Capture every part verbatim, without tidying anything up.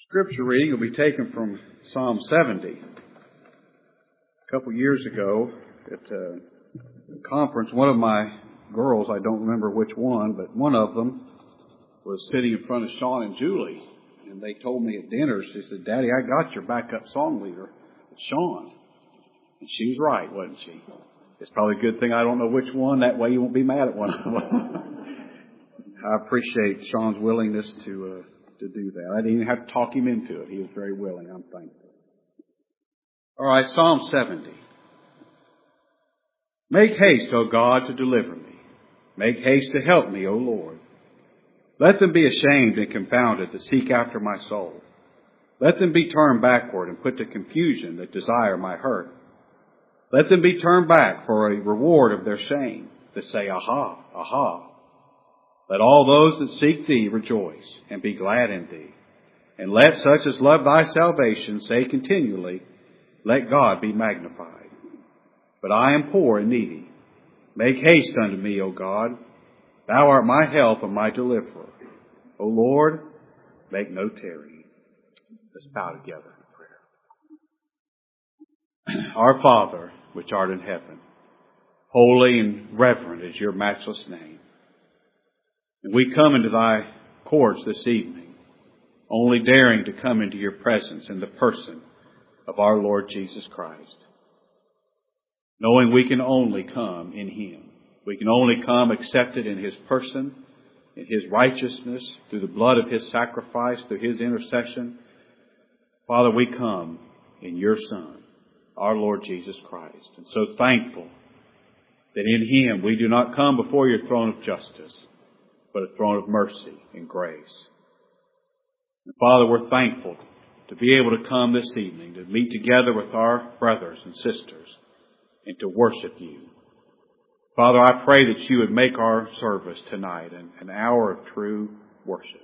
Scripture reading will be taken from Psalm seventy. A couple years ago at a conference, one of my girls, I don't remember which one, but one of them was sitting in front of Sean and Julie, and they told me at dinner, she said, "Daddy, I got your backup song leader, it's Sean." And she was right, wasn't she? It's probably a good thing I don't know which one, that way you won't be mad at one of them. I appreciate Sean's willingness to uh, to do that. I didn't even have to talk him into it. He was very willing. I'm thankful. All right, Psalm seventy. Make haste, O God, to deliver me. Make haste to help me, O Lord. Let them be ashamed and confounded that seek after my soul. Let them be turned backward and put to confusion that desire my hurt. Let them be turned back for a reward of their shame, that say, Aha, aha. Let all those that seek thee rejoice and be glad in thee. And let such as love thy salvation say continually, Let God be magnified. But I am poor and needy. Make haste unto me, O God. Thou art my help and my deliverer. O Lord, make no tarrying. Let's bow together in prayer. Our Father, which art in heaven, holy and reverent is your matchless name. And we come into thy courts this evening, only daring to come into your presence in the person of our Lord Jesus Christ, knowing we can only come in him. We can only come accepted in his person, in his righteousness, through the blood of his sacrifice, through his intercession. Father, we come in your Son, our Lord Jesus Christ. And so thankful that in him we do not come before your throne of justice, but a throne of mercy and grace. And Father, we're thankful to be able to come this evening to meet together with our brothers and sisters and to worship you. Father, I pray that you would make our service tonight an, an hour of true worship.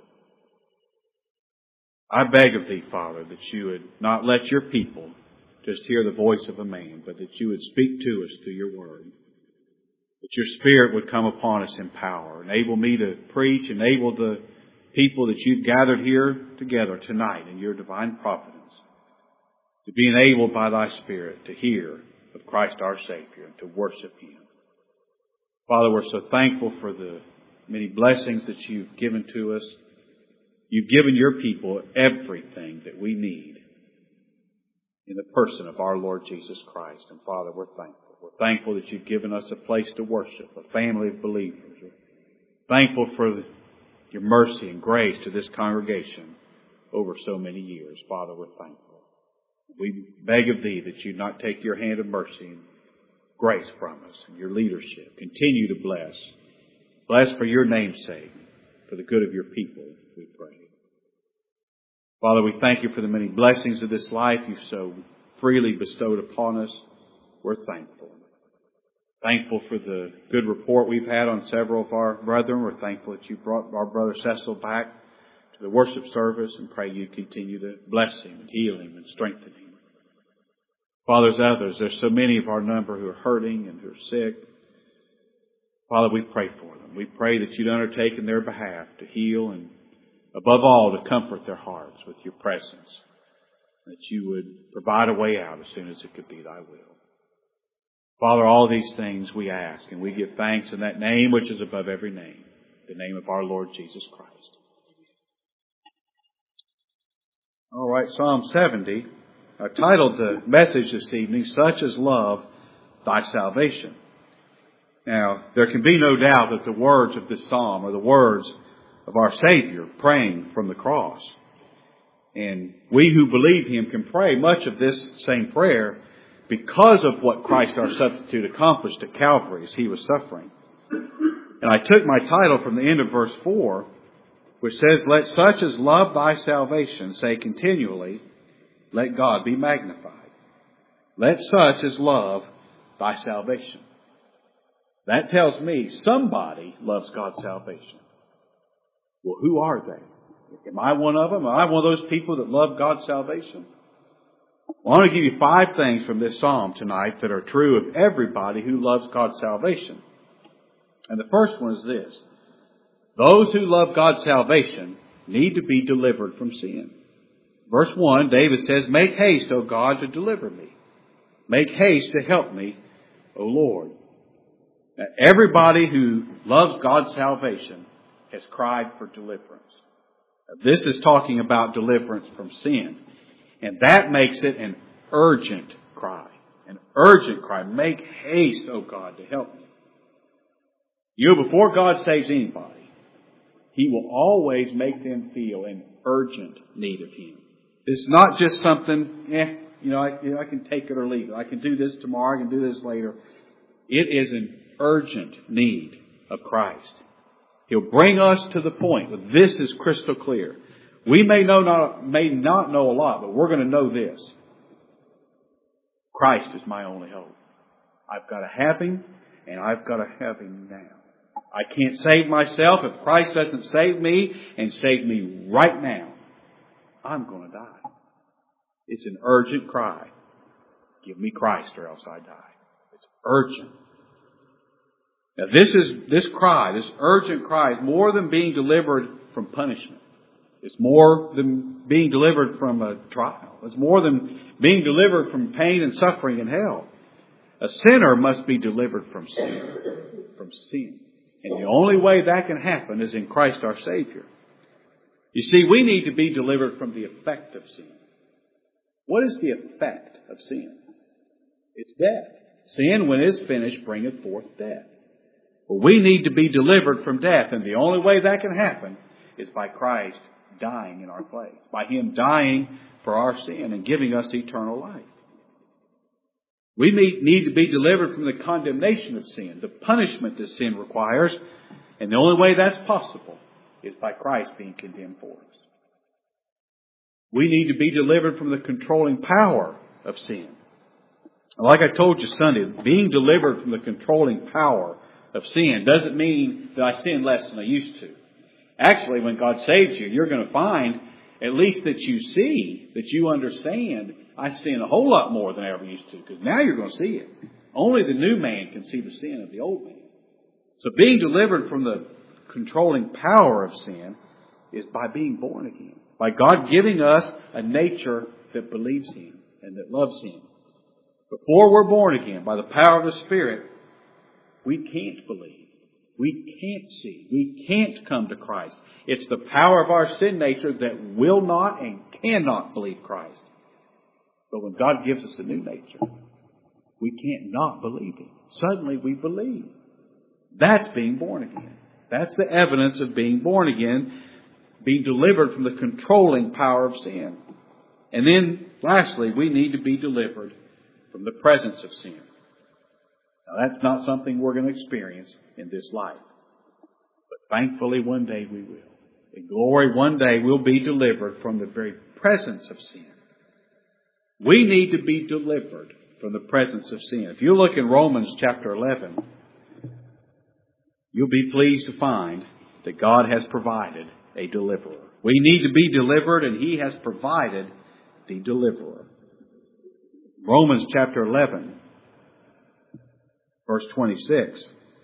I beg of thee, Father, that you would not let your people just hear the voice of a man, but that you would speak to us through your word. That your Spirit would come upon us in power. Enable me to preach. Enable the people that you've gathered here together tonight in your divine providence to be enabled by thy Spirit to hear of Christ our Savior and to worship him. Father, we're so thankful for the many blessings that you've given to us. You've given your people everything that we need in the person of our Lord Jesus Christ. And Father, we're thankful. We're thankful that you've given us a place to worship, a family of believers. We're thankful for your mercy and grace to this congregation over so many years. Father, we're thankful. We beg of thee that you not take your hand of mercy and grace from us and your leadership. Continue to bless. Bless for your name's sake, for the good of your people, we pray. Father, we thank you for the many blessings of this life you've so freely bestowed upon us. We're thankful. Thankful for the good report we've had on several of our brethren. We're thankful that you brought our brother Cecil back to the worship service, and pray you continue to bless him and heal him and strengthen him. Father, there's others. There's so many of our number who are hurting and who are sick. Father, we pray for them. We pray that you'd undertake in their behalf to heal and, above all, to comfort their hearts with your presence. That you would provide a way out as soon as it could be thy will. Father, all these things we ask, and we give thanks in that name which is above every name, the name of our Lord Jesus Christ. All right, Psalm seventy. I titled the message this evening, Such as Love Thy Salvation. Now, there can be no doubt that the words of this psalm are the words of our Savior praying from the cross. And we who believe him can pray much of this same prayer because of what Christ our substitute accomplished at Calvary as he was suffering. And I took my title from the end of verse four, which says, Let such as love thy salvation say continually, Let God be magnified. Let such as love thy salvation. That tells me somebody loves God's salvation. Well, who are they? Am I one of them? Am I one of those people that love God's salvation? Well, I want to give you five things from this psalm tonight that are true of everybody who loves God's salvation. And the first one is this. Those who love God's salvation need to be delivered from sin. Verse one, David says, "Make haste, O God, to deliver me. Make haste to help me, O Lord." Now, everybody who loves God's salvation has cried for deliverance. Now, this is talking about deliverance from sin. And that makes it an urgent cry. An urgent cry. Make haste, O God, to help me. You know, before God saves anybody, He will always make them feel an urgent need of Him. It's not just something, eh, you know, I, you know, I can take it or leave it. I can do this tomorrow, I can do this later. It is an urgent need of Christ. He'll bring us to the point that this is crystal clear. We may know not, may not know a lot, but we're going to know this. Christ is my only hope. I've got to have Him, and I've got to have Him now. I can't save myself. If Christ doesn't save me and save me right now, I'm going to die. It's an urgent cry. Give me Christ or else I die. It's urgent. Now this is, this cry, this urgent cry is more than being delivered from punishment. It's more than being delivered from a trial. It's more than being delivered from pain and suffering in hell. A sinner must be delivered from sin. From sin. And the only way that can happen is in Christ our Savior. You see, we need to be delivered from the effect of sin. What is the effect of sin? It's death. Sin, when it is finished, bringeth forth death. But we need to be delivered from death. And the only way that can happen is by Christ dying in our place. By Him dying for our sin and giving us eternal life. We need to be delivered from the condemnation of sin, the punishment that sin requires. And the only way that's possible is by Christ being condemned for us. We need to be delivered from the controlling power of sin. Like I told you Sunday, being delivered from the controlling power of sin doesn't mean that I sin less than I used to. Actually, when God saves you, you're going to find at least that you see, that you understand, I sin a whole lot more than I ever used to. Because now you're going to see it. Only the new man can see the sin of the old man. So being delivered from the controlling power of sin is by being born again. By God giving us a nature that believes Him and that loves Him. Before we're born again, by the power of the Spirit, we can't believe. We can't see. We can't come to Christ. It's the power of our sin nature that will not and cannot believe Christ. But when God gives us a new nature, we can't not believe Him. Suddenly we believe. That's being born again. That's the evidence of being born again, being delivered from the controlling power of sin. And then, lastly, we need to be delivered from the presence of sin. Now, that's not something we're going to experience in this life. But thankfully, one day we will. In glory, one day we'll be delivered from the very presence of sin. We need to be delivered from the presence of sin. If you look in Romans chapter eleven, you'll be pleased to find that God has provided a deliverer. We need to be delivered, and He has provided the deliverer. Romans chapter eleven, verse twenty-six.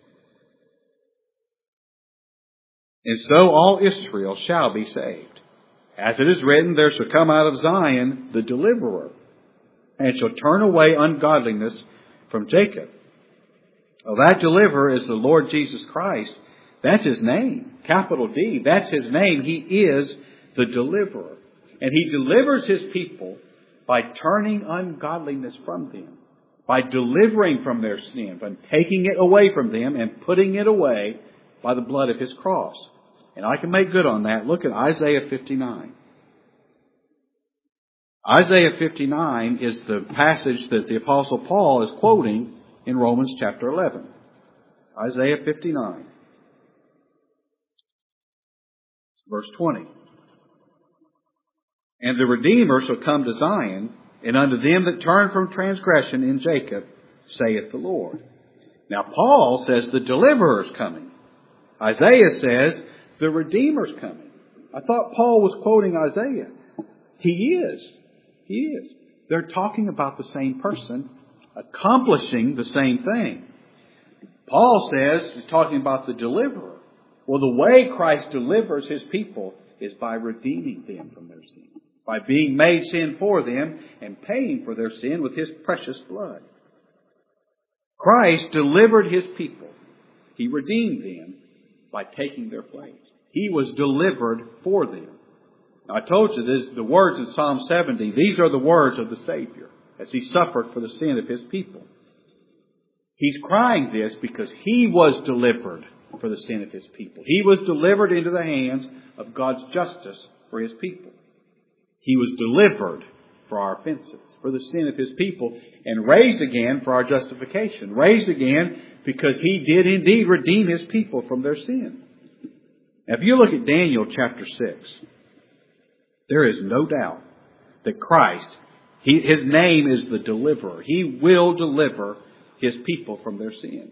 And so all Israel shall be saved. As it is written, there shall come out of Zion the deliverer, and shall turn away ungodliness from Jacob. Well, that deliverer is the Lord Jesus Christ. That's His name. Capital D. That's His name. He is the deliverer. And He delivers His people by turning ungodliness from them. By delivering from their sin. By taking it away from them and putting it away by the blood of His cross. And I can make good on that. Look at Isaiah fifty-nine. Isaiah fifty-nine is the passage that the Apostle Paul is quoting in Romans chapter eleven. Isaiah fifty-nine, verse twenty. And the Redeemer shall come to Zion, and unto them that turn from transgression in Jacob, saith the Lord. Now Paul says the deliverer's coming. Isaiah says the Redeemer's coming. I thought Paul was quoting Isaiah. He is. He is. They're talking about the same person, accomplishing the same thing. Paul says, he's talking about the deliverer. Well, the way Christ delivers His people is by redeeming them from their sin. by being made sin for them and paying for their sin with His precious blood. Christ delivered His people. He redeemed them by taking their place. He was delivered for them. Now, I told you this, the words in Psalm seventy, these are the words of the Savior as He suffered for the sin of His people. He's crying this because He was delivered for the sin of His people. He was delivered into the hands of God's justice for His people. He was delivered for our offenses, for the sin of His people, and raised again for our justification. Raised again because He did indeed redeem His people from their sin. Now, if you look at Daniel chapter six, there is no doubt that Christ, he, His name is the deliverer. He will deliver His people from their sin.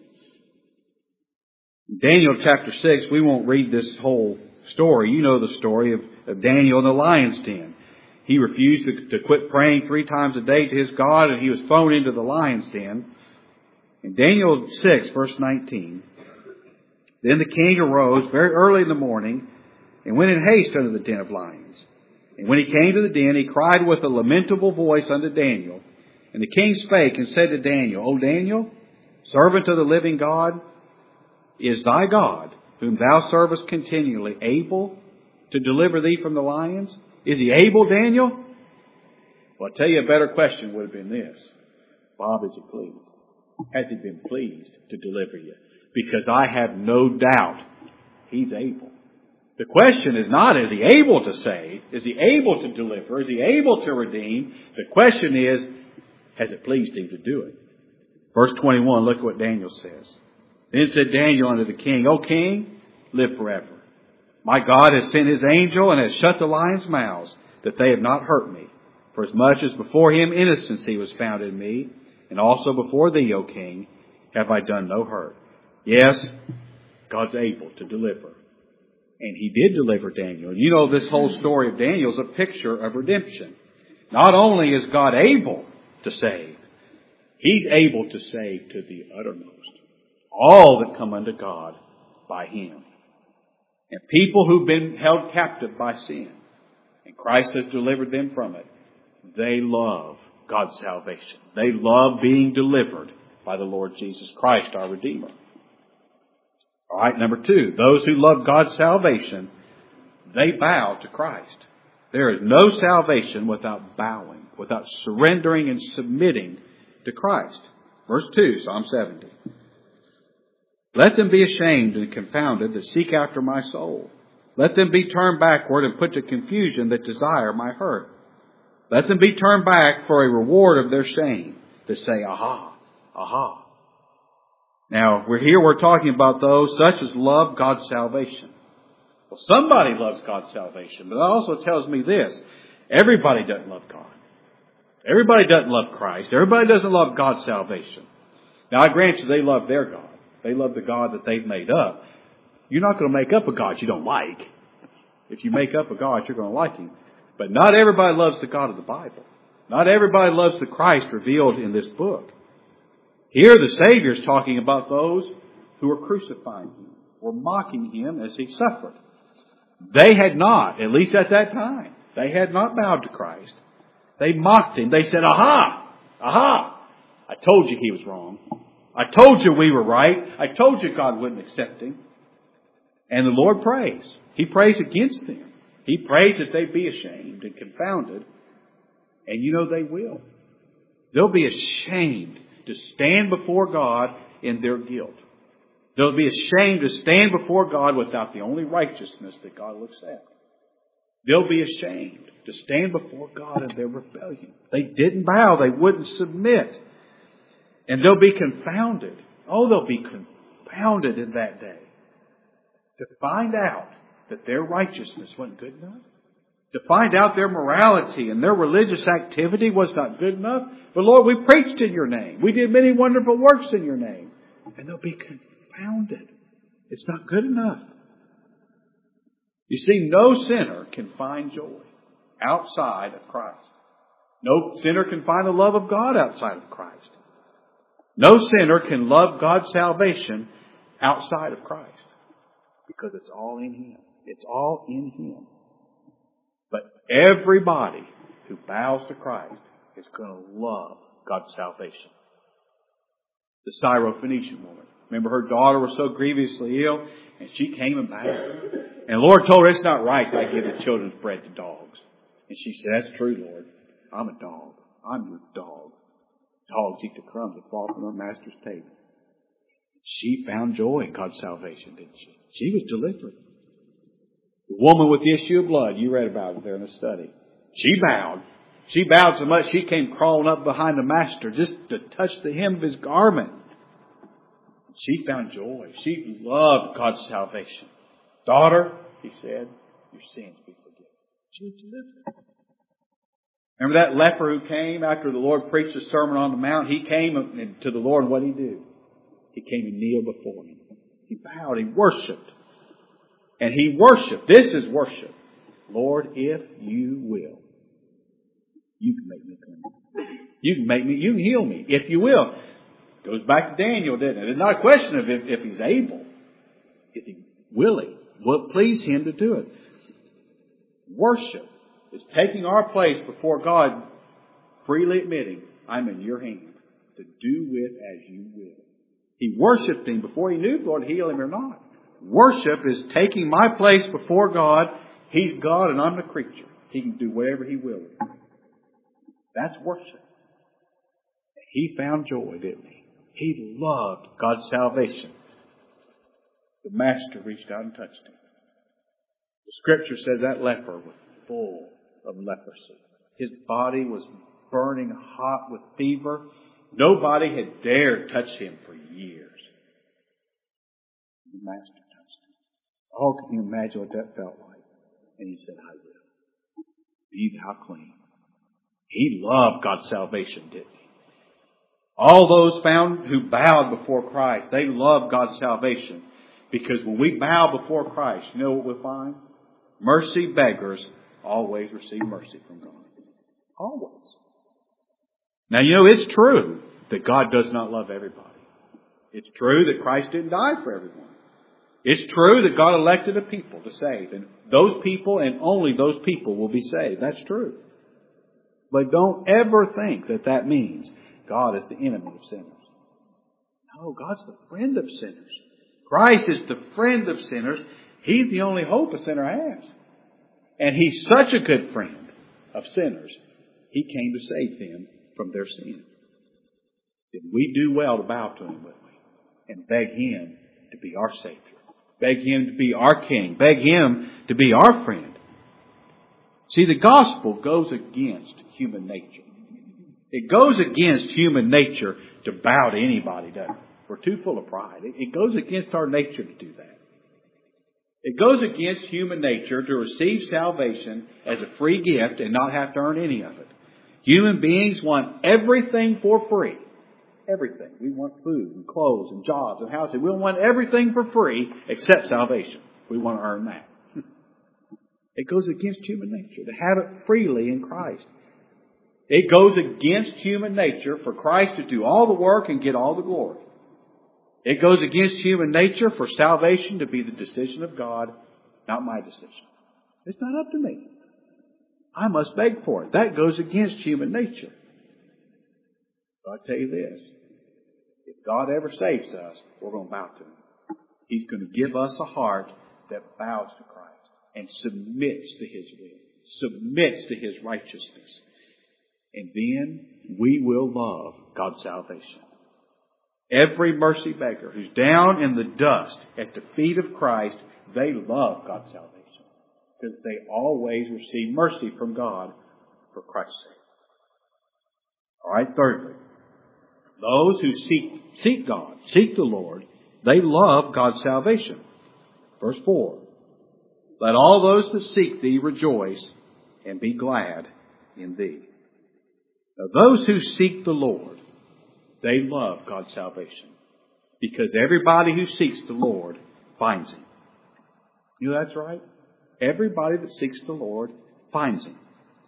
In Daniel chapter six, we won't read this whole story. You know the story of, of Daniel in the lion's den. He refused to, to quit praying three times a day to his God, and he was thrown into the lion's den. In Daniel six, verse nineteen, then the king arose very early in the morning and went in haste unto the den of lions. And when he came to the den, he cried with a lamentable voice unto Daniel. And the king spake and said to Daniel, O Daniel, servant of the living God, is thy God, whom thou servest continually, able to deliver thee from the lions? Is He able, Daniel? Well, I'll tell you a better question would have been this. Bob, is He pleased? Has He been pleased to deliver you? Because I have no doubt He's able. The question is not, is He able to save? Is He able to deliver? Is He able to redeem? The question is, has it pleased Him to do it? Verse twenty-one, look at what Daniel says. Then said Daniel unto the king, O king, live forever. My God has sent His angel and has shut the lions' mouths, that they have not hurt me. For as much as before Him innocency was found in me, and also before thee, O king, have I done no hurt. Yes, God's able to deliver. And He did deliver Daniel. And you know this whole story of Daniel is a picture of redemption. Not only is God able to save, He's able to save to the uttermost all that come unto God by Him. And people who've been held captive by sin, and Christ has delivered them from it, they love God's salvation. They love being delivered by the Lord Jesus Christ, our Redeemer. All right, number two, those who love God's salvation, they bow to Christ. There is no salvation without bowing, without surrendering and submitting to Christ. Verse two, Psalm seventy. Let them be ashamed and confounded that seek after my soul. Let them be turned backward and put to confusion that desire my hurt. Let them be turned back for a reward of their shame, that say, aha, aha. Now, we're here, we're talking about those such as love God's salvation. Well, somebody loves God's salvation, but it also tells me this. Everybody doesn't love God. Everybody doesn't love Christ. Everybody doesn't love God's salvation. Now, I grant you they love their God. They love the God that they've made up. You're not going to make up a God you don't like. If you make up a God, you're going to like Him. But not everybody loves the God of the Bible. Not everybody loves the Christ revealed in this book. Here the Savior is talking about those who were crucifying Him, were mocking Him as He suffered. They had not, at least at that time, they had not bowed to Christ. They mocked Him. They said, aha, aha, I told you He was wrong. I told you we were right. I told you God wouldn't accept Him. And the Lord prays. He prays against them. He prays that they be ashamed and confounded. And you know they will. They'll be ashamed to stand before God in their guilt. They'll be ashamed to stand before God without the only righteousness that God looks at. They'll be ashamed to stand before God in their rebellion. They didn't bow. They wouldn't submit. And they'll be confounded. Oh, they'll be confounded in that day. To find out that their righteousness wasn't good enough. To find out their morality and their religious activity was not good enough. But Lord, we preached in Your name. We did many wonderful works in Your name. And they'll be confounded. It's not good enough. You see, no sinner can find joy outside of Christ. No sinner can find the love of God outside of Christ. No sinner can love God's salvation outside of Christ. Because it's all in Him. It's all in Him. But everybody who bows to Christ is going to love God's salvation. The Syrophoenician woman. Remember, her daughter was so grievously ill, and she came and bowed. And the Lord told her, it's not right that I give the children's bread to dogs. And she said, that's true, Lord. I'm a dog. I'm your dog. Dogs eat the crumbs that fall from their master's table. She found joy in God's salvation, didn't she? She was delivered. The woman with the issue of blood, you read about it there in the study. She bowed. She bowed so much she came crawling up behind the master just to touch the hem of his garment. She found joy. She loved God's salvation. Daughter, he said, your sins be forgiven. She was delivered. Remember that leper who came after the Lord preached the Sermon on the Mount? He came to the Lord, and what did he do? He came and kneeled before Him. He bowed. He worshipped. And he worshipped. This is worship. Lord, if you will, you can make me clean. You can make me, you can heal me, if you will. Goes back to Daniel, didn't it? It's not a question of if, if he's able. Is he willing? Will it please him to do it? Worship is taking our place before God, freely admitting, I'm in your hands, to do with as you will. He worshipped Him before he knew if God heal him or not. Worship is taking my place before God. He's God and I'm the creature. He can do whatever He will. That's worship. He found joy, didn't he? He loved God's salvation. The Master reached out and touched him. The Scripture says that leper was full of leprosy. His body was burning hot with fever. Nobody had dared touch him for years. The Master touched him. Oh, can you imagine what that felt like? And he said, I will. Be thou clean. He loved God's salvation, didn't he? All those found who bowed before Christ, they loved God's salvation. Because when we bow before Christ, you know what we'll find? Mercy beggars always receive mercy from God. Always. Now, you know, it's true that God does not love everybody. It's true that Christ didn't die for everyone. It's true that God elected a people to save. And those people and only those people will be saved. That's true. But don't ever think that that means God is the enemy of sinners. No, God's the friend of sinners. Christ is the friend of sinners. He's the only hope a sinner has. And He's such a good friend of sinners, He came to save them from their sin. Then we do well to bow to Him, wouldn't we? And beg Him to be our Savior. Beg Him to be our King. Beg Him to be our friend. See, the gospel goes against human nature. It goes against human nature to bow to anybody, doesn't it? We're too full of pride. It goes against our nature to do that. It goes against human nature to receive salvation as a free gift and not have to earn any of it. Human beings want everything for free. Everything. We want food and clothes and jobs and housing. We want everything for free except salvation. We want to earn that. It goes against human nature to have it freely in Christ. It goes against human nature for Christ to do all the work and get all the glory. It goes against human nature for salvation to be the decision of God, not my decision. It's not up to me. I must beg for it. That goes against human nature. But I'll tell you this. If God ever saves us, we're going to bow to Him. He's going to give us a heart that bows to Christ and submits to His will, submits to His righteousness. And then we will love God's salvation. Every mercy beggar who's down in the dust at the feet of Christ, they love God's salvation. Because they always receive mercy from God for Christ's sake. All right, thirdly, those who seek, seek God, seek the Lord, they love God's salvation. Verse four, let all those that seek Thee rejoice and be glad in Thee. Now, those who seek the Lord, they love God's salvation. Because everybody who seeks the Lord finds Him. You know that's right? Everybody that seeks the Lord finds Him.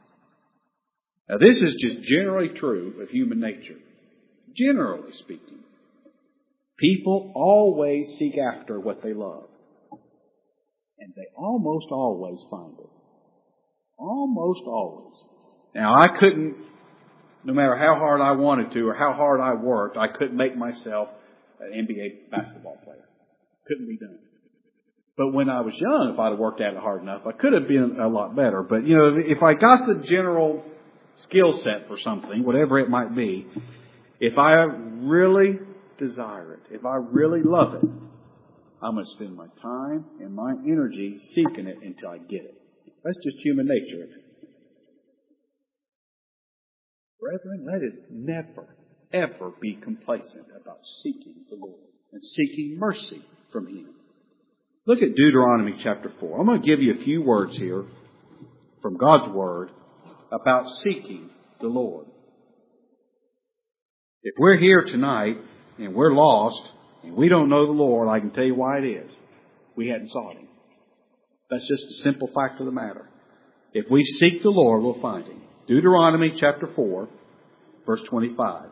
Now this is just generally true of human nature. Generally speaking. People always seek after what they love. And they almost always find it. Almost always. Now, I couldn't, no matter how hard I wanted to or how hard I worked, I couldn't make myself an N B A basketball player. Couldn't be done. But when I was young, if I'd have worked at it hard enough, I could have been a lot better. But, you know, if I got the general skill set for something, whatever it might be, if I really desire it, if I really love it, I'm going to spend my time and my energy seeking it until I get it. That's just human nature. Brethren, let us never, ever be complacent about seeking the Lord and seeking mercy from Him. Look at Deuteronomy chapter four. I'm going to give you a few words here from God's Word about seeking the Lord. If we're here tonight and we're lost and we don't know the Lord, I can tell you why it is. We hadn't sought Him. That's just a simple fact of the matter. If we seek the Lord, we'll find Him. Deuteronomy chapter four, verse twenty-five.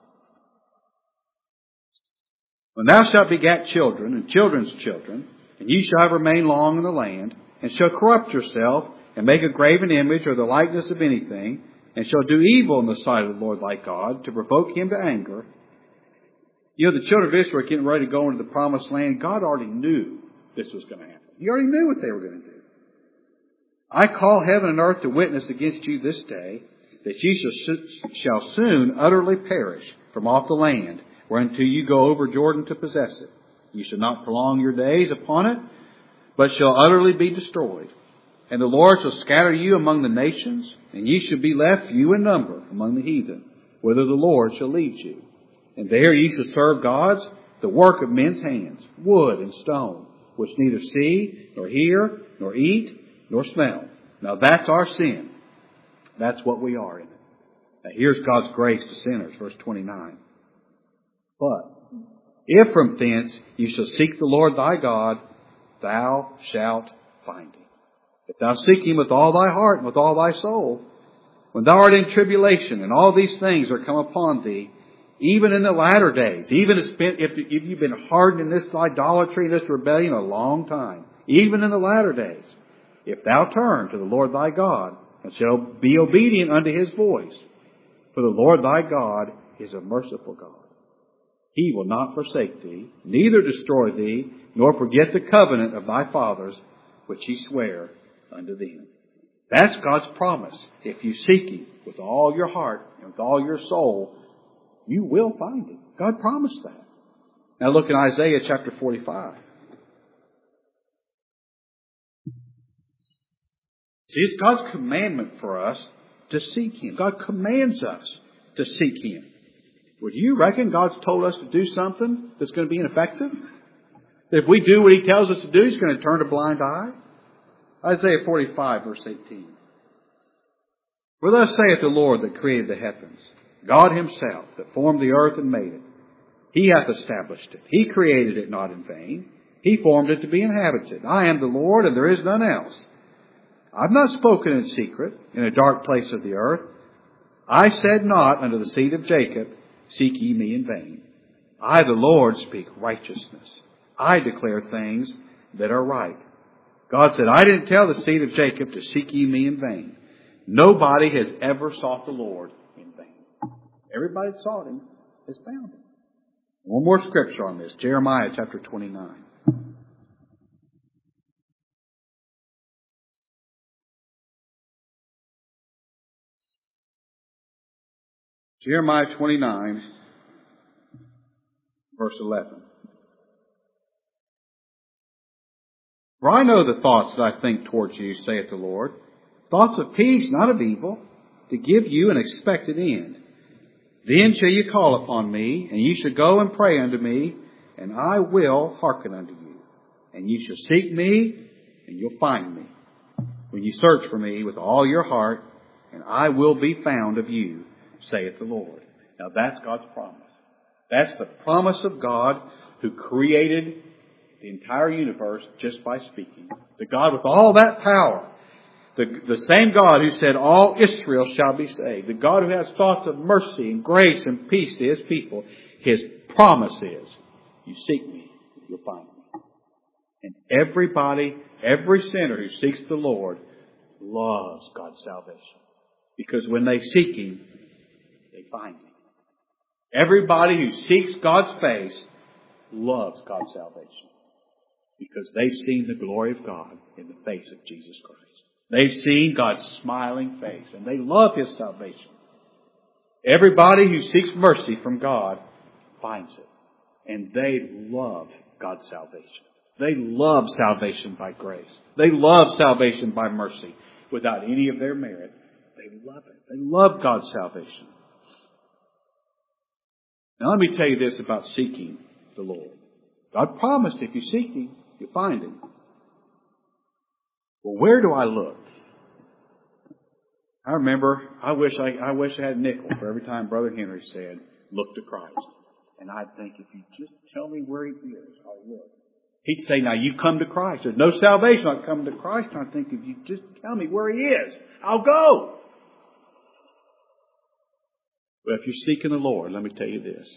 When thou shalt begat children and children's children, and ye shall remain long in the land, and shall corrupt yourself, and make a graven image or the likeness of anything, and shall do evil in the sight of the Lord thy God, to provoke Him to anger. You know, the children of Israel were getting ready to go into the promised land. God already knew this was going to happen. He already knew what they were going to do. I call heaven and earth to witness against you this day, that ye shall soon utterly perish from off the land, whereunto you go over Jordan to possess it. Ye shall not prolong your days upon it, but shall utterly be destroyed. And the Lord shall scatter you among the nations, and ye shall be left few in number among the heathen, whither the Lord shall lead you. And there ye shall serve gods, the work of men's hands, wood and stone, which neither see, nor hear, nor eat, nor smell. Now that's our sin. That's what we are in it. Now here's God's grace to sinners, verse twenty-nine. But if from thence you shall seek the Lord thy God, thou shalt find Him. If thou seek Him with all thy heart and with all thy soul, when thou art in tribulation and all these things are come upon thee, even in the latter days, even if, if you've been hardened in this idolatry and this rebellion a long time, even in the latter days, if thou turn to the Lord thy God and shall be obedient unto His voice, for the Lord thy God is a merciful God. He will not forsake thee, neither destroy thee, nor forget the covenant of thy fathers, which He sware unto them. That's God's promise. If you seek Him with all your heart and with all your soul, you will find Him. God promised that. Now look in Isaiah chapter forty-five. See, it's God's commandment for us to seek Him. God commands us to seek Him. Would you reckon God's told us to do something that's going to be ineffective? That if we do what He tells us to do, He's going to turn a blind eye? Isaiah forty-five, verse eighteen. For thus saith the Lord that created the heavens, God Himself that formed the earth and made it. He hath established it. He created it not in vain. He formed it to be inhabited. I am the Lord, and there is none else. I've not spoken in secret, in a dark place of the earth. I said not unto the seed of Jacob, seek ye me in vain. I, the Lord, speak righteousness. I declare things that are right. God said, I didn't tell the seed of Jacob to seek ye me in vain. Nobody has ever sought the Lord in vain. Everybody that sought Him has found Him. One more scripture on this. Jeremiah chapter twenty-nine. Jeremiah twenty-nine, verse eleven. For I know the thoughts that I think towards you, saith the Lord, thoughts of peace, not of evil, to give you an expected end. Then shall you call upon me, and ye shall go and pray unto me, and I will hearken unto you. And ye shall seek me, and you'll find me, when you search for me with all your heart, and I will be found of you, saith the Lord. Now that's God's promise. That's the promise of God who created the entire universe just by speaking. The God with all that power. The, the same God who said, all Israel shall be saved. The God who has thoughts of mercy and grace and peace to His people. His promise is, you seek me, you'll find me. And everybody, every sinner who seeks the Lord loves God's salvation. Because when they seek Him, they find Him. Everybody who seeks God's face loves God's salvation. Because they've seen the glory of God in the face of Jesus Christ. They've seen God's smiling face, and they love His salvation. Everybody who seeks mercy from God finds it. And they love God's salvation. They love salvation by grace. They love salvation by mercy without any of their merit. They love it. They love God's salvation. Now let me tell you this about seeking the Lord. God promised if you seek Him, you'll find Him. Well, where do I look? I remember, I wish I, I wish I had a nickel for every time Brother Henry said, look to Christ. And I'd think, if you just tell me where He is, I'll look. He'd say, now you come to Christ. There's no salvation like coming to Christ. And I think, if you just tell me where He is, I'll go. But if you're seeking the Lord, let me tell you this.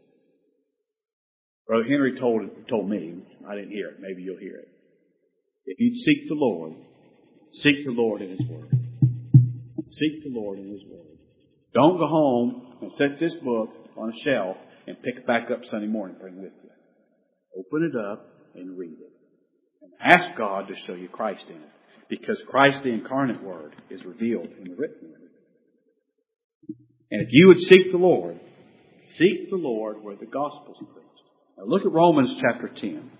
Brother Henry told told me, I didn't hear it, maybe you'll hear it. If you seek the Lord, seek the Lord in His Word. Seek the Lord in His Word. Don't go home and set this book on a shelf and pick it back up Sunday morning and bring it with you. Open it up and read it. And ask God to show you Christ in it. Because Christ, the incarnate Word, is revealed in the written Word. And if you would seek the Lord, seek the Lord where the gospel is preached. Now look at Romans chapter ten.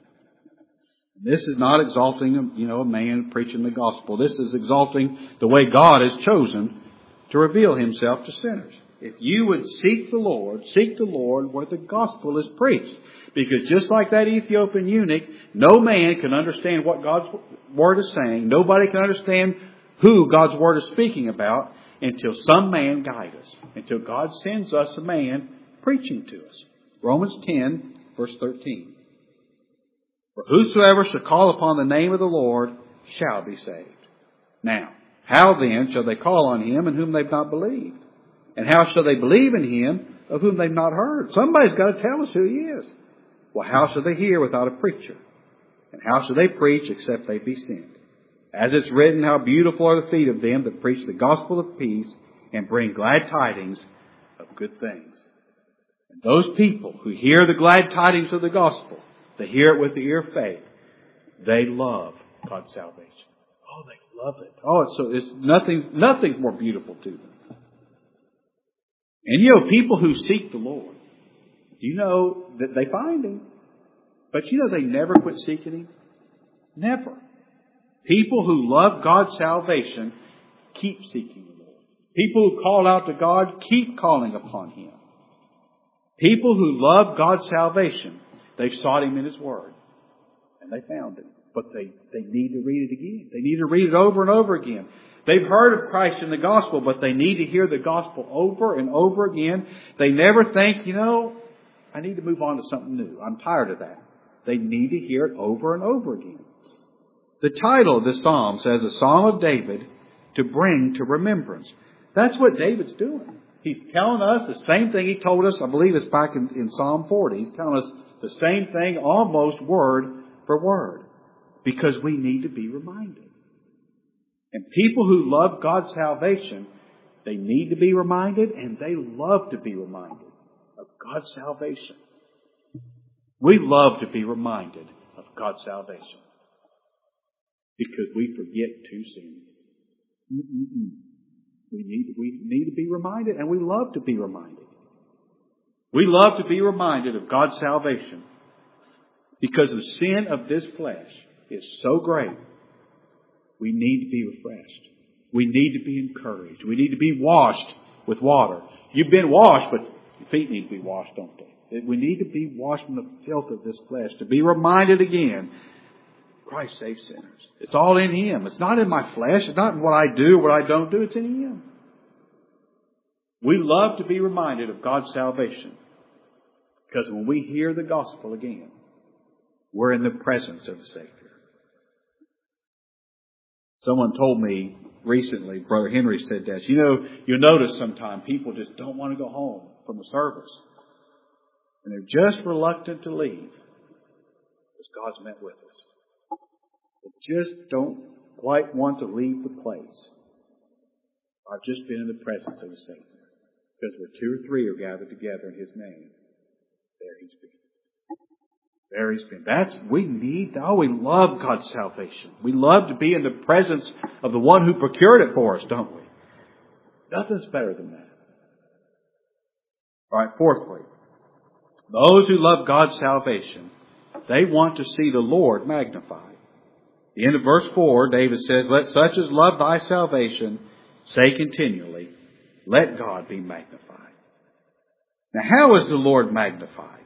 This is not exalting, you know, a man preaching the gospel. This is exalting the way God has chosen to reveal Himself to sinners. If you would seek the Lord, seek the Lord where the gospel is preached. Because just like that Ethiopian eunuch, no man can understand what God's Word is saying. Nobody can understand who God's Word is speaking about until some man guide us. Until God sends us a man preaching to us. Romans ten, verse thirteen. For whosoever shall call upon the name of the Lord shall be saved. Now, how then shall they call on Him in whom they've not believed? And how shall they believe in Him of whom they've not heard? Somebody's got to tell us who He is. Well, how shall they hear without a preacher? And how shall they preach except they be sent? As it's written, how beautiful are the feet of them that preach the gospel of peace and bring glad tidings of good things. And those people who hear the glad tidings of the gospel, they hear it with the ear of faith, they love God's salvation. Oh, they love it. Oh, it's so it's nothing, nothing more beautiful to them. And you know, people who seek the Lord, you know that they find Him. But you know they never quit seeking Him? Never. People who love God's salvation keep seeking the Lord. People who call out to God keep calling upon Him. People who love God's salvation, they've sought Him in His Word. And they found Him. But they, they need to read it again. They need to read it over and over again. They've heard of Christ in the gospel, but they need to hear the gospel over and over again. They never think, you know, I need to move on to something new. I'm tired of that. They need to hear it over and over again. The title of this psalm says, a psalm of David to bring to remembrance. That's what David's doing. He's telling us the same thing he told us, I believe it's back in, in Psalm forty. He's telling us the same thing almost word for word. Because we need to be reminded. And people who love God's salvation, they need to be reminded, and they love to be reminded of God's salvation. We love to be reminded of God's salvation. Because we forget too soon. Mm-mm-mm. We need, we need to be reminded, and we love to be reminded. We love to be reminded of God's salvation. Because the sin of this flesh is so great. We need to be refreshed. We need to be encouraged. We need to be washed with water. You've been washed, but your feet need to be washed, don't they? We need to be washed from the filth of this flesh. To be reminded again, Christ saves sinners. It's all in Him. It's not in my flesh. It's not in what I do or what I don't do. It's in Him. We love to be reminded of God's salvation. Because when we hear the gospel again, we're in the presence of the Savior. Someone told me recently, Brother Henry said this, you know, you'll notice sometimes people just don't want to go home from the service. And they're just reluctant to leave. Because God's met with us. They just don't quite want to leave the place. I've just been in the presence of the Savior. Because where two or three are gathered together in His name, there He's been. There He's been. That's, we need, oh, we love God's salvation. We love to be in the presence of the one who procured it for us, don't we? Nothing's better than that. All right, fourthly, those who love God's salvation, they want to see the Lord magnified. At the end of verse four, David says, let such as love thy salvation say continually, let God be magnified. Now, how is the Lord magnified?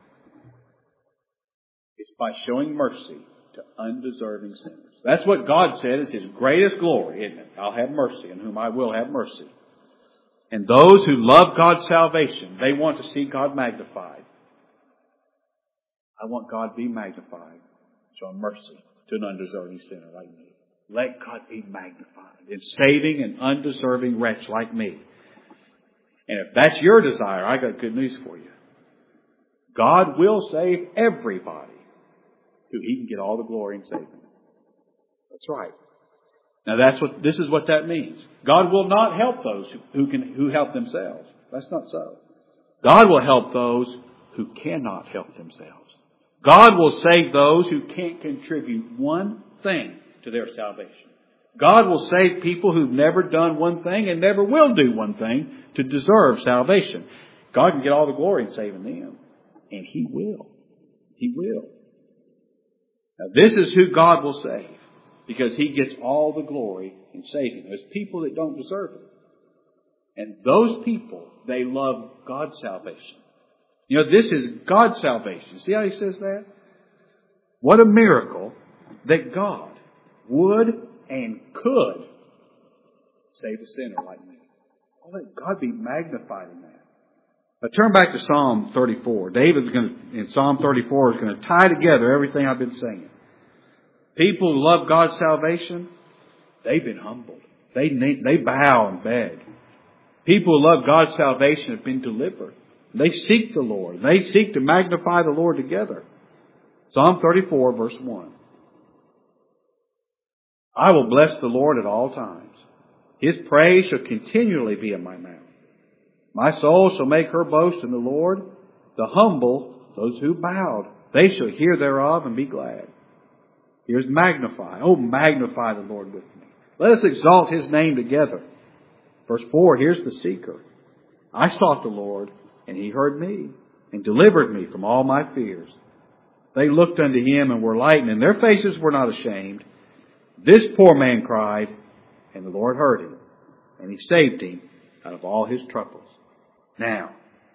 It's by showing mercy to undeserving sinners. That's what God said is His greatest glory, isn't it? I'll have mercy on whom I will have mercy. And those who love God's salvation, they want to see God magnified. I want God to be magnified, showing mercy to an undeserving sinner like me. Let God be magnified in saving an undeserving wretch like me. And if that's your desire, I got good news for you. God will save everybody who He can get all the glory in saving. That's right. Now that's what, this is what that means. God will not help those who can, who help themselves. That's not so. God will help those who cannot help themselves. God will save those who can't contribute one thing to their salvation. God will save people who've never done one thing and never will do one thing to deserve salvation. God can get all the glory in saving them. And He will. He will. Now this is who God will save. Because He gets all the glory in saving. There's people that don't deserve it. And those people, they love God's salvation. You know, this is God's salvation. See how He says that? What a miracle that God would and could save a sinner like me. Oh, let God be magnified in that. Now turn back to Psalm thirty-four. David's going to, in Psalm thirty-four, is going to tie together everything I've been saying. People who love God's salvation, they've been humbled. They, they bow and beg. People who love God's salvation have been delivered. They seek the Lord. They seek to magnify the Lord together. Psalm thirty-four, verse one. I will bless the Lord at all times. His praise shall continually be in my mouth. My soul shall make her boast in the Lord. The humble, those who bowed, they shall hear thereof and be glad. Here's magnify. Oh, magnify the Lord with me. Let us exalt His name together. Verse four, here's the seeker. I sought the Lord, and He heard me, and delivered me from all my fears. They looked unto Him and were lightened, and their faces were not ashamed. This poor man cried, and the Lord heard him, and He saved him out of all his troubles. Now,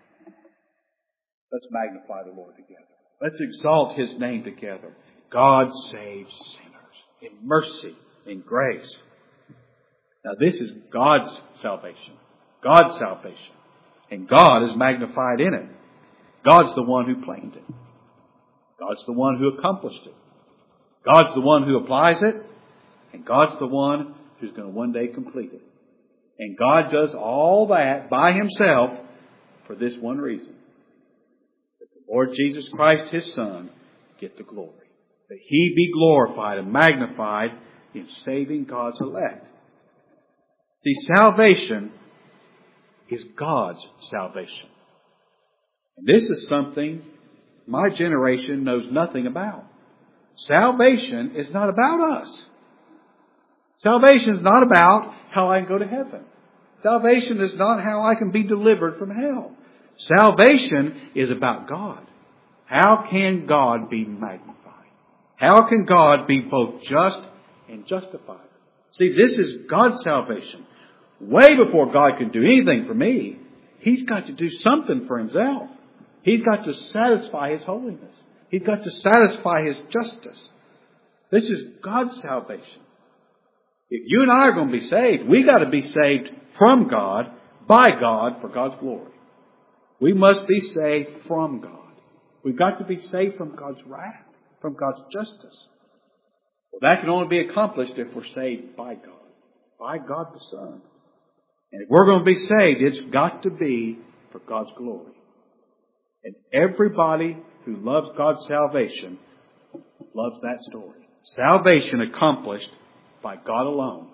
let's magnify the Lord together. Let's exalt His name together. God saves sinners in mercy, in grace. Now this is God's salvation. God's salvation. And God is magnified in it. God's the one who planned it. God's the one who accomplished it. God's the one who applies it. And God's the one who's going to one day complete it. And God does all that by Himself for this one reason. That the Lord Jesus Christ, His Son, get the glory. That He be glorified and magnified in saving God's elect. See, salvation is God's salvation. And this is something my generation knows nothing about. Salvation is not about us. Salvation is not about how I can go to heaven. Salvation is not how I can be delivered from hell. Salvation is about God. How can God be magnified? How can God be both just and justified? See, this is God's salvation. Way before God can do anything for me, He's got to do something for Himself. He's got to satisfy His holiness. He's got to satisfy His justice. This is God's salvation. If you and I are going to be saved, we've got to be saved from God, by God, for God's glory. We must be saved from God. We've got to be saved from God's wrath, from God's justice. Well, that can only be accomplished if we're saved by God, by God the Son. And if we're going to be saved, it's got to be for God's glory. And everybody who loves God's salvation loves that story. Salvation accomplished by God alone.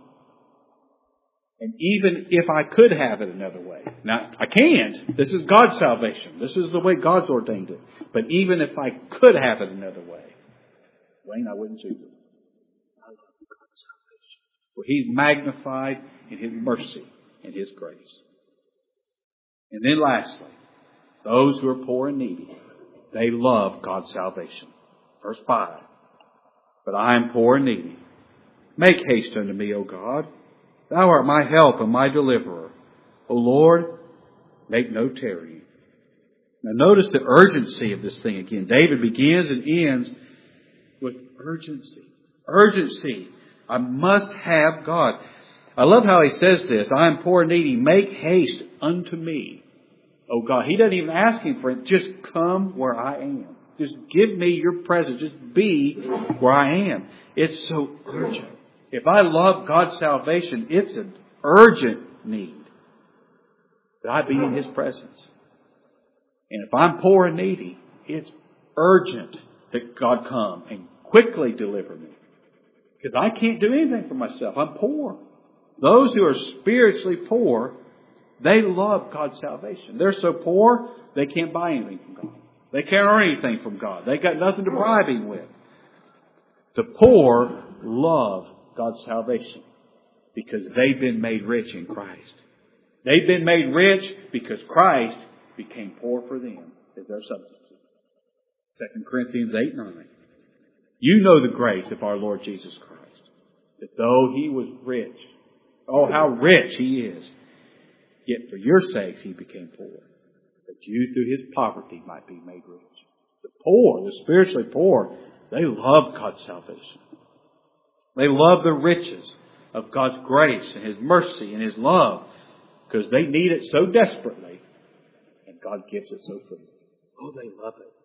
And even if I could have it another way. Now, I can't. This is God's salvation. This is the way God's ordained it. But even if I could have it another way, Wayne, I wouldn't choose it. I love God's salvation. For He's magnified in His mercy and His grace. And then lastly, those who are poor and needy, they love God's salvation. Verse five. But I am poor and needy. Make haste unto me, O God. Thou art my help and my deliverer. O Lord, make no tarrying. Now notice the urgency of this thing again. David begins and ends with urgency. Urgency. I must have God. I love how he says this. I am poor and needy. Make haste unto me, O God. He doesn't even ask him for it. Just come where I am. Just give me your presence. Just be where I am. It's so urgent. If I love God's salvation, it's an urgent need that I be in His presence. And if I'm poor and needy, it's urgent that God come and quickly deliver me. Because I can't do anything for myself. I'm poor. Those who are spiritually poor, they love God's salvation. They're so poor, they can't buy anything from God. They can't earn anything from God. They got nothing to bribe Him with. The poor love God's salvation because they've been made rich in Christ. They've been made rich because Christ became poor for them as their substitute. Second Corinthians eight nine. You know the grace of our Lord Jesus Christ, that though He was rich, oh how rich He is, yet for your sakes He became poor, that you through His poverty might be made rich. The poor, the spiritually poor, they love God's salvation. They love the riches of God's grace and His mercy and His love because they need it so desperately and God gives it so freely. Oh, they love it.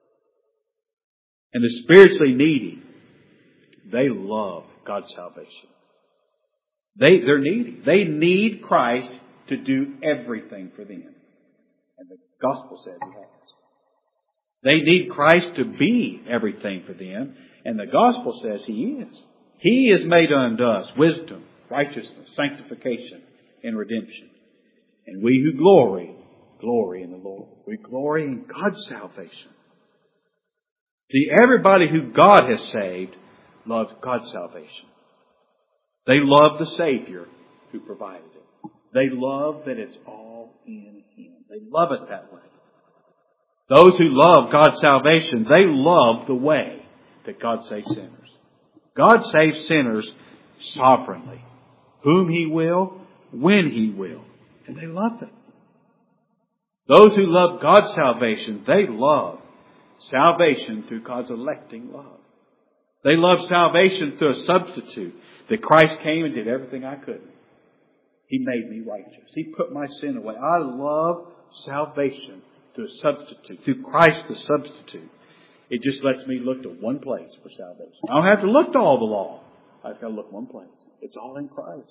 And the spiritually needy, they love God's salvation. They, they're needy. They need Christ to do everything for them. And the gospel says He has. They need Christ to be everything for them. And the gospel says He is. He is made unto us wisdom, righteousness, sanctification, and redemption. And we who glory, glory in the Lord. We glory in God's salvation. See, everybody who God has saved loves God's salvation. They love the Savior who provided it. They love that it's all in Him. They love it that way. Those who love God's salvation, they love the way that God saves sinners. God saves sinners sovereignly, whom He will, when He will. And they love it. Those who love God's salvation, they love salvation through God's electing love. They love salvation through a substitute, that Christ came and did everything I couldn't. He made me righteous. He put my sin away. I love salvation through a substitute, through Christ the substitute. It just lets me look to one place for salvation. I don't have to look to all the law. I just got to look one place. It's all in Christ.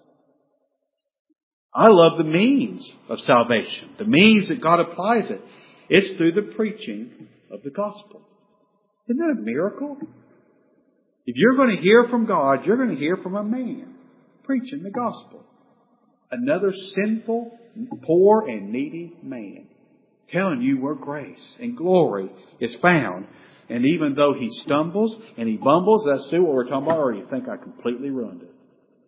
I love the means of salvation. The means that God applies it. It's through the preaching of the gospel. Isn't that a miracle? If you're going to hear from God, you're going to hear from a man preaching the gospel. Another sinful, poor, and needy man telling you where grace and glory is found. And even though he stumbles and he bumbles, that's still what we're talking about, or you think I completely ruined it.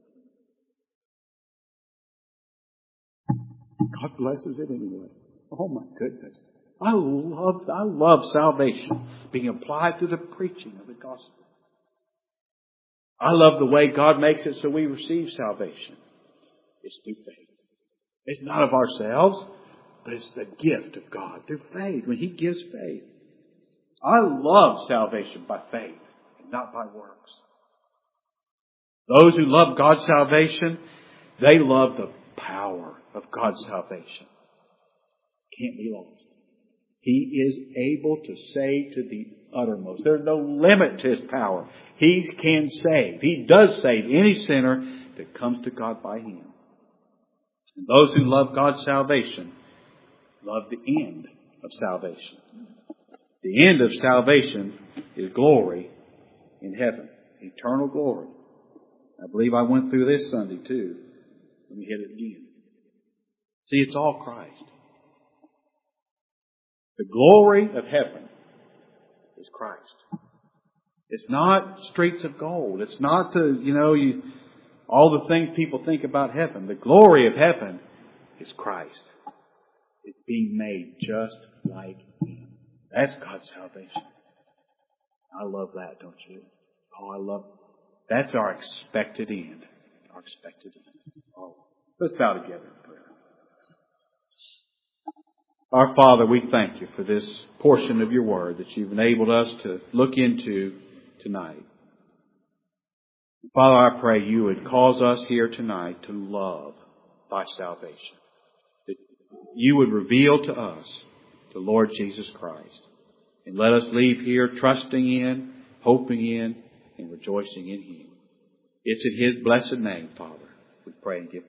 God blesses it anyway. Oh my goodness. I love, I love salvation being applied through the preaching of the gospel. I love the way God makes it so we receive salvation. It's through faith. It's not of ourselves, but it's the gift of God through faith, when He gives faith. I love salvation by faith and not by works. Those who love God's salvation, they love the power of God's salvation. Can't be lost. He is able to save to the uttermost. There's no limit to His power. He can save. He does save any sinner that comes to God by Him. And those who love God's salvation love the end of salvation. The end of salvation is glory in heaven. Eternal glory. I believe I went through this Sunday too. Let me hit it again. See, it's all Christ. The glory of heaven is Christ. It's not streets of gold. It's not the, you know, you, all the things people think about heaven. The glory of heaven is Christ. It's being made just like Him. That's God's salvation. I love that, don't you? Oh, I love it. That's our expected end. Our expected end. Oh, let's bow together in prayer. Our Father, we thank You for this portion of Your Word that You've enabled us to look into tonight. Father, I pray You would cause us here tonight to love Thy salvation. That You would reveal to us the Lord Jesus Christ. And let us leave here trusting in, hoping in, and rejoicing in Him. It's in His blessed name, Father, we pray and give